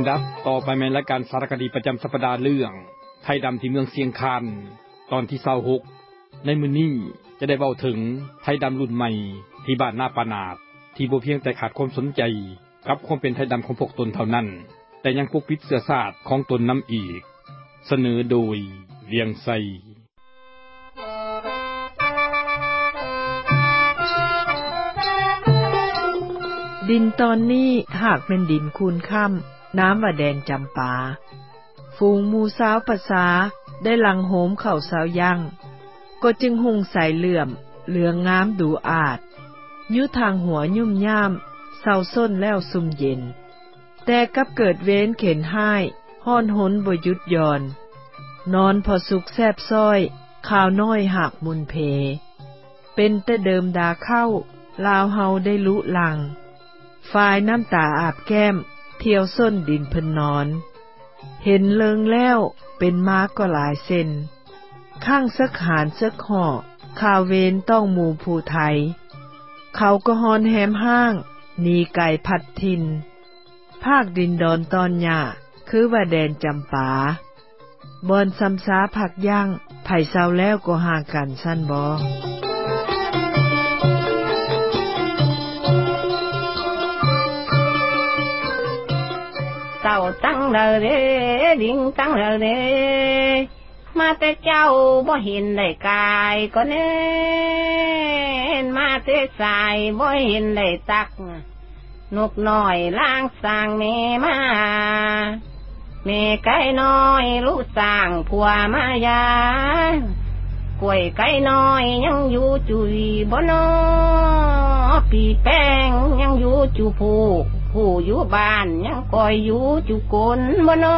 ดับต่อไปแม่นรายการสารคดีประจำสัปดาห์เรื่องไทยดำที่เมืองเสียงคานตอนที่26ในมื้อนี้จะได้เว้าถึงไทยดำรุ่นใหม่ที่บ้านนาปานาดที่บ่เพียงแต่ขาดความสนใจกับความเป็นไทยดำของพวกตนเท่านั้นแต่ยังปกปิดเชื้อชาติของตนนำอีกเสนอโดยเวียงไสดินตอนนี้หากเป็นดินคูนค่ำน้ำว่าแดนจำปาฝูงหมู่สาวภาษาได้ลังโหมเข้าสาวยังก็จึงหุ่งใส่เหลืองงามดูอาจยุทางหัวยุ่มย่ามเศร้าส้นแล้วซุ่มเย็นแต่กับเกิดเว้นเข็นห้ายห้อนหนบ่หยุดย่อนนอนพอสุกแซบซ้อยข่าวน้อยหักมุนเพเป็นแต่เดิมดาเข้าลาวเฮาได้ลุลังฝ่ายน้ำตาอาบแก้มเที่ยวส้นดินเพิ่นนอนเห็นเลิงแล้วเป็นม้าก็หลายเส้นข้างสักหารสักห่อข่าวเวนต้องหมู่ผู้ไทยเขาก็ฮอนแหมห้างหนีไก่พัดทินภาคดินดอนตอนหญ้าคือว่าแดนจำปาบอนซ้ำซ้าผักย่างไผ่เศร้าแล้วก็ห่างกันสั้นบ่เต่าตั้งเลยลิงตั้งเลยมาแต่เจ้าบ่เห็นได้กายก็เน้นมาแต่สายบ่เห็นได้ตักนกน้อยล้างสร้างแม่มาแม่ไก่น้อยลูกสร้างผัวมายากล้วยไก่น้อยยังอยู่จุยบ่นอปีแป้งยังอยู่จุผู้อยู่บ้านยังคอยอยู่จุกนบ่นอ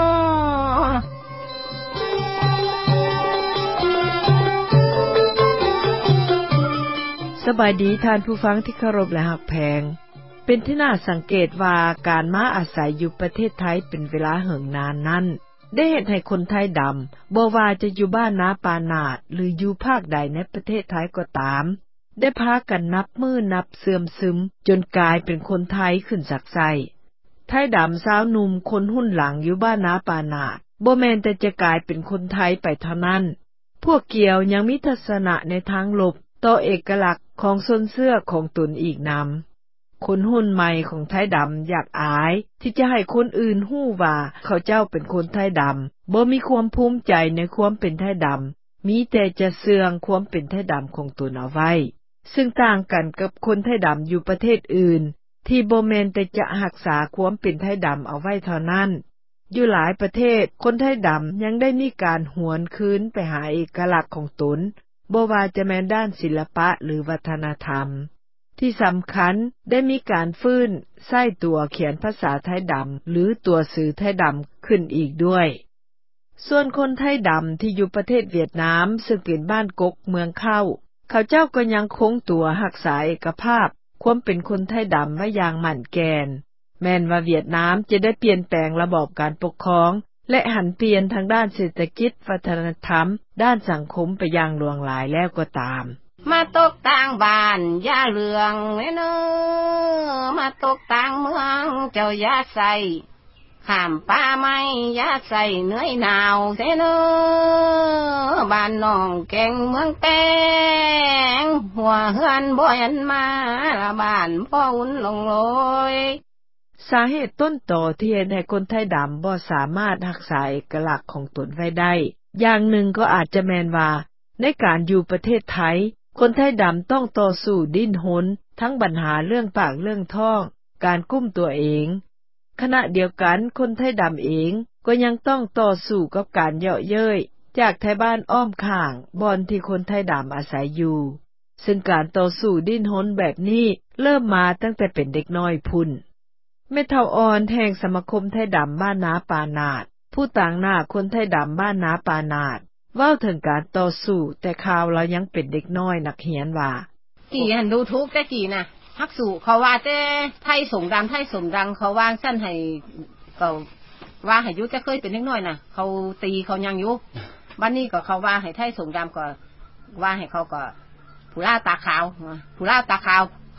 สบายดีท่านผู้ฟังที่เคารพและรักแพงเป็นที่น่าสังเกตว่าการมาอาศัยอยู่ประเทศไทยเป็นเวลาเหิงนานนั้นได้เฮ็ดให้คนไทยดำบ่ว่าจะอยู่บ้านนาปานาดหรืออยู่ภาคใดในประเทศไทยก็ตามได้พากันนับมือนับเสื่อมซึมจนกลายเป็นคนไทยขึ้นจากไสไทยดำสาวหนุ่มคนหุ่นหลังอยู่บ้านนาปานาดบ่แม่นแต่จะกลายเป็นคนไทยไปเท่านั้นพวกเกี่ยวยังมีทัศนะในทางลบต่อเอกลักษณ์ของส้นเสื้อของตนอีกนำคนหุ่นใหม่ของไทยดำอยากอายที่จะให้คนอื่นฮู้ว่าเขาเจ้าเป็นคนไทยดำบ่มีความภูมิใจในความเป็นไทยดำมีแต่จะเสื่องความเป็นไทยดำของตนเอาไว้ซึ่งต่างกันกับคนไทยดำอยู่ประเทศอื่นที่บ่แม่นแต่จะรักษาความเป็นไทยดำเอาไว้เท่านั้นอยู่หลายประเทศคนไทยดำยังได้มีการหวนคืนไปหาเอกลักษณ์ของตนบ่ว่าจะแม่นด้านศิลปะหรือวัฒนธรรมที่สำคัญได้มีการฟื้นใช้ตัวเขียนภาษาไทยดำหรือตัวสื่อไทยดำขึ้นอีกด้วยส่วนคนไทยดำที่อยู่ประเทศเวียดนามซึ่งเป็นบ้านกกเมืองเขาเจ้าก็ยังคงตัวรักษาเอกภาพความเป็นคนไทยดำไว้อย่างมั่นแกนแม้นว่าเวียดนามจะได้เปลี่ยนแปลงระบอบการปกครองและหันเปลี่ยนทางด้านเศรษฐกิจวัฒนธรรมด้านสังคมไปอย่างหลวงหลายแล้วก็ตามมาตกต่างบ้านอย่าเลืองเน้อมาตกต่างเมืองเจ้าอย่าใส่ข้ามป่าไม้อย่าใส่เหนื่อยหนาวเสนอบ้านน้องแก่งเมืองแป้งหัวเฮือนบ่เห็นมาละบ้านพ่ออุ่นลงลอยสาเหตุต้นตอที่เฮ็ดให้คนไทยดำบ่สามารถรักษาเอกลักษณ์ของตนไว้ได้อย่างหนึ่งก็อาจจะแม่นว่าในการอยู่ประเทศไทยคนไทยดำต้องต่อสู้ดิ้นรนทั้งปัญหาเรื่องปากเรื่องท้องการกุ้มตัวเองขณะเดียวกันคนไทยดำเองก็ยังต้องต่อสู้กับการเยาะเย้ยจากไทบ้านอ้อมข้างบ่อนที่คนไทยดำอาศัยอยู่ซึ่งการต่อสู้ดิ้นรนแบบนี้เริ่มมาตั้งแต่เป็นเด็กน้อยพุ่นแม่เฒ่าอ่อนแห่งสมาคมไทยดำบ้านนาปานาดผู้ต่างหน้าคนไทยดำบ้านนาปานาดเว้าถึงการต่อสู้แต่ข่าวเรายังเป็นเด็กน้อยนักเรียนว่ากี่หันดูทุกแต่กี่น่ะฮักสู่เขาว่าแต่ไทยสงดำไทยสมดังเขาวางซั่นให้ก็ว่าให้อยู่แต่เคยเป็นเด็กน้อยน่ะเขาตีเขายังอยู่บัดนี้ก็เขาว่าให้ไทยสงดำก็ว่าให้เขาก็ผู้ล่าตาขาวผู้ล่าตาขาว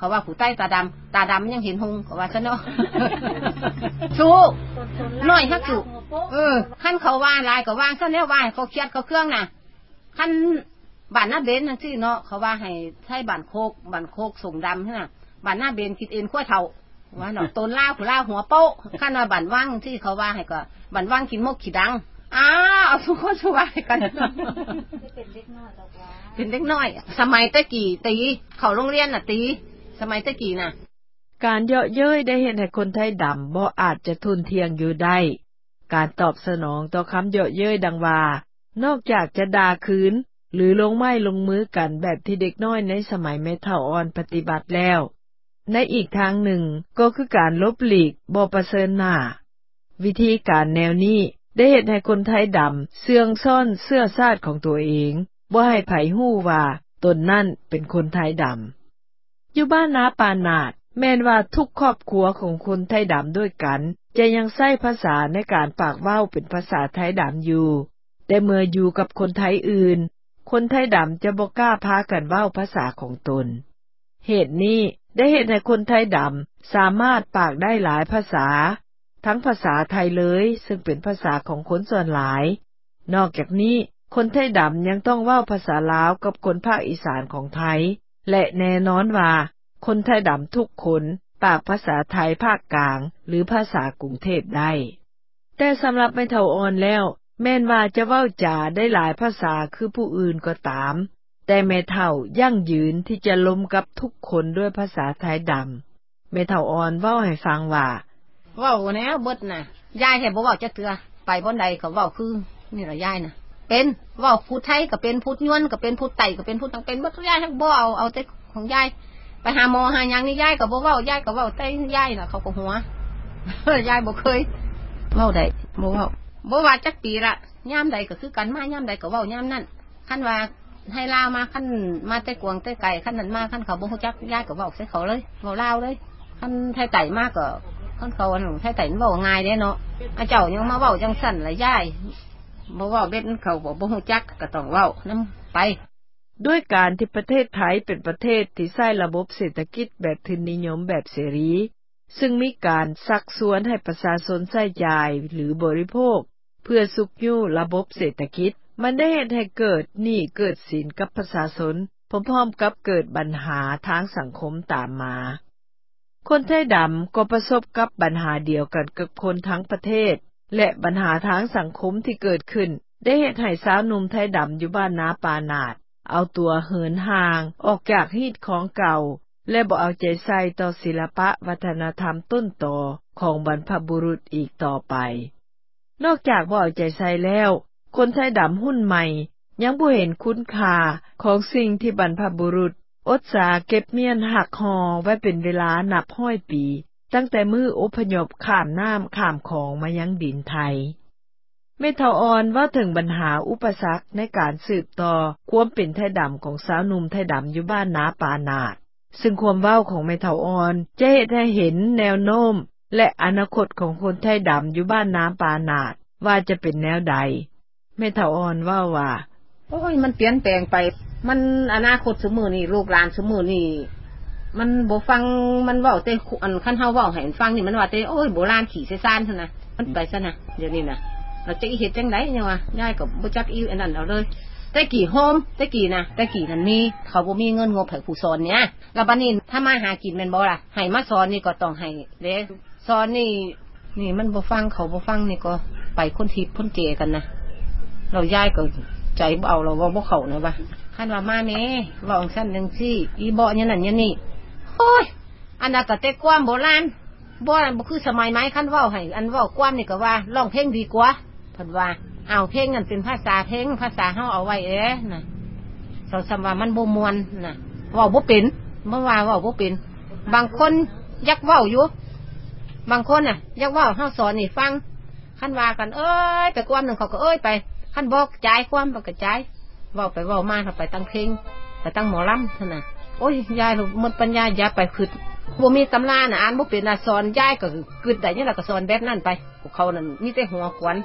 เขาว่าผู้ใต้ตาดำยังเห็นหงเขาว่าซะเนาะสู้น้อยฮักสู้คันเขาว่าลายก็วางซะแล้วว่าเขาเครียดเขาเครื่องน่ะคันบ้านหน้าเบนจังซี่เนาะเขาว่าให้ใช้บ้านโคกส่งดำซั่นน่ะบ้านหน้าเบนคิดเอ็นขั้วเฒ่าว่าเนาะต้นลาวผู้ลาวหัวโป๊ะคันว่าบ้านว่างที่เขาว่าให้ก็บ้านว่างกินมกขี้ดังเอาทุกคนสบายกันเป็นเด็กน้อยดอกว่าเป็นเด็กน้อยสมัยตะกี้ตีเข้าโรงเรียนน่ะตีสมัยตะกี้น่ะการเยาะเย้ยได้เฮ็ดให้คนไทยดำบ่อาจจะทุนเทียงอยู่ได้การตอบสนองต่อคำเยาะเย้ยดังว่านอกจากจะด่าคืนหรือลงไม้ลงมือกันแบบที่เด็กน้อยในสมัยแม่เฒ่าอ่อนปฏิบัติแล้วในอีกทางหนึ่งก็คือการลบหลีกบ่ประเสริญหน้าวิธีการแนวนี้ได้เฮ็ดให้คนไทยดำเสื่องซ่อนเสื้อชาติของตัวเองบ่ให้ไผฮู้ว่าตนนั่นเป็นคนไทยดำอยู่บ้านนาปานาดแม้นว่าทุกครอบครัวของคนไทยดำด้วยกันจะยังใช้ภาษาในการปากเว้าเป็นภาษาไทยดำอยู่แต่เมื่ออยู่กับคนไทยอื่นคนไทยดำจะบ่กล้าพากันเว้าภาษาของตนเหตุนี้ได้เฮ็ดให้คนไทยดำสามารถปากได้หลายภาษาทั้งภาษาไทยเลยซึ่งเป็นภาษาของคนส่วนหลายนอกจากนี้คนไทยดำยังต้องเว้าภาษาลาวกับคนภาคอีสานของไทยและแน่นอนว่าคนไทยดำทุกคนปากภาษาไทยภาคกลางหรือภาษากรุงเทพได้แต่สำหรับแม่เฒ่าอ่อนแล้วแม้นว่าจะเว้าจาได้หลายภาษาคือผู้อื่นก็ตามแต่แม่เฒ่ายั่งยืนที่จะล้มกับทุกคนด้วยภาษาไทยดำแม่เฒ่าอ่อนเว้าให้ฟังว่าเว้าแนวเบิดน่ะยายแท้บ่เว้าจักเทื่อไปบ่ใดก็เว้าคือนี่ล่ะยายน่ะเป็นเว้าพูดไทยก็เป็นพูดยวนก็เป็นพูดไต้ก็เป็นพูดทั้งเป็นบ่ทุกยายทั้งบ่เอาแต่ของยายไปหาหมอหาหยังนี่ยายก็บ่เว้ายายก็เว้าแต่ยายน่ะเขาก็หัวยายบ่เคยเว้าได้บ่เว้าบ่ว่าจักปีละยามใดก็คือกันมายามใดก็เว้ายามนั้นคันว่าให้ลาวมาคันมาแต่กวงแต่ไก่คันนั้นมาคันเขาบ่ฮู้จักยายก็เว้าใส่เขาเลยเว้าลาวเลยคันไทยไต่มาก็คันเขาอันไทยไต่มันเว้าง่ายเด้เนาะอาเจ้ายังมาเว้าจังซั่นล่ะยายบ่เว้าเบ็ดเขาบ่ฮู้จักก็ต้องเว้านำไปด้วยการที่ประเทศไทยเป็นประเทศที่ใช้ระบบเศรษฐกิจแบบทุนนิยมแบบเสรีซึ่งมีการซักซ้วนให้ประชาชนใช้จ่ายหรือบริโภคเพื่อสุขอยู่ระบบเศรษฐกิจมันได้เฮ็ดให้เกิดหนี้เกิดสินกับประชาชนพร้อมๆกับเกิดปัญหาทางสังคมตามมาคนไทยดำก็ประสบกับปัญหาเดียวกันกับคนทั้งประเทศและปัญหาทางสังคมที่เกิดขึ้นได้เฮ็ดให้สาวหนุ่มไทยดำอยู่บ้านนาปานาดเอาตัวเหินห่างออกจากฮีตของเก่าและบ่เอาใจใส่ต่อศิลปะวัฒนธรรมต้นตอของบรรพบุรุษอีกต่อไปนอกจากบ่เอาใจใส่แล้วคนไทยดำรุ่นใหม่ยังบ่เห็นคุณค่าของสิ่งที่บรรพบุรุษอดสาเก็บเมียนหักหอไว้เป็นเวลานับร้อยปีตั้งแต่มื้ออพยพข้ามน้ำข้ามของมายังดินไทยแม่เฒ่าอ่อนว่าถึงปัญหาอุปสรรคในการสืบต่อความเป็นไทยดำของสาวหนุ่มไทยดำอยู่บ้านนาปานาดซึ่งความเว้าของแม่เฒ่าอ่อนจะเฮ็ดให้เห็นแนวโน้มและอนาคตของคนไทยดำอยู่บ้านนาปานาดว่าจะเป็นแนวใดแม่เฒ่าอ่อนเว้าว่าโอ้ยมันเปลี่ยนแปลงไปมันอนาคตซุมื้อนี้ลูกหลานซุมื้อนี้มันบ่ฟังมันเว้าแต่อันคันเฮาเว้าให้ฟังนี่มันว่าแต่โอ้ยโบราณขี้ใส่ซ่านซั่นน่ะมันไปซะนะเดี๋ยวนี้น่ะเราจะเฮ็ดจังได๋เนี่ยว่ายายก็บ่จักอีอันนั้นเอาเลยแต่กี่โฮมแต่กี่นะแต่กี่นั่นมีเขาบ่มีเงินงบให้ผู้สอนเนี่ยแล้วบัดนี้ถ้ามาหากินแม่นบ่ล่ะให้มาสอนนี่ก็ต้องให้เด้สอนนี่มันบ่ฟังเขาบ่ฟังนี่ก็ไปคนทิพย์คนเจกันนะเรายายก็ใจบ่เอาเราบ่เข้านะว่าคันว่ามาแม่เว้าซั่นจังซี่อีบ่เนี่ยนั่นเนี่ยนี่โอ้ยอันนั้นก็แต่ความโบราณบ่คือสมัยใหม่คันเว้าให้อันเว้าความนี่ก็ว่าร้องเพลงดีกว่าเพิ่นว่าเอาเพลงนั่นเป็นภาษาเพลงภาษาเฮาเอาไว้น่ะสอนสำว่ามันบ่ม่วนน่ะเว้าบ่เป็นบ่ว่าเว้าบ่เป็นบางคนอยากเว้าอยู่บางคนน่ะอยากเว้าเฮาสอนนี่ฟังคันว่ากันเอ้ยไปความนึงเขาก็เอ้ยไปคันบอกจ่ายความบ่ก็จ่ายเว้าไปเว้ามาถ้าไปตั้งเพลงไปตั้งหมอลำซั่นน่ะโอ้ยยายหมดปัญญาอย่าไปคิดบ่มีตำราน่ะอ่านบ่เป็นน่ะสอนยายก็กึดได้นี่ล่ะก็สอนแบบนั้นไปพวกเขานั่นมีแต่หัวขวัญ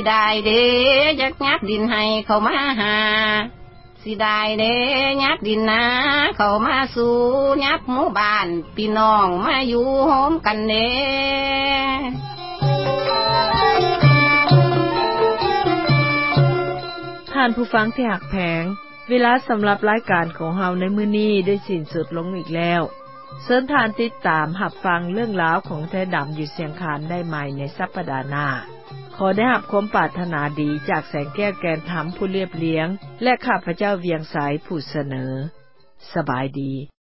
ได้เด้ยักดินให้เขามาหาสิได้เด้ยักดินนาเขามาสู่ยักหมู่บ้านพี่น้องมาอยู่โฮมกันเด้ท่านผู้ฟังที่หักแพงเวลาสําหรับรายการของเฮาในมื้อนี้ได้สิ้นสุดลงอีกแล้วเชิญท่านติดตามรับฟังเรื่องราวของไทยดําอยู่เสียงคานได้ใหม่ในสัปดาห์หน้าขอได้รับความปรารถนาดีจากแสงแก้วแกนธรรมผู้เรียบเลี้ยงและข้าพเจ้าเวียงสายผู้เสนอสบายดี